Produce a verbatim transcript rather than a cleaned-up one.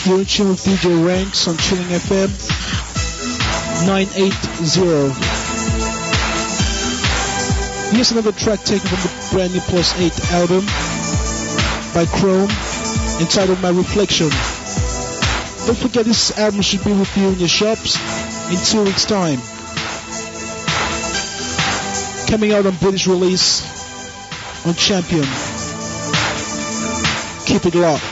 You're in tune with D J Ranks on Chilling F M nine eighty. Here's another track taken from the brand new Plus eight album by Chrome, entitled My Reflection. Don't forget, this album should be with you in your shops in two weeks' time. Coming out on British release on Champion. Keep it locked.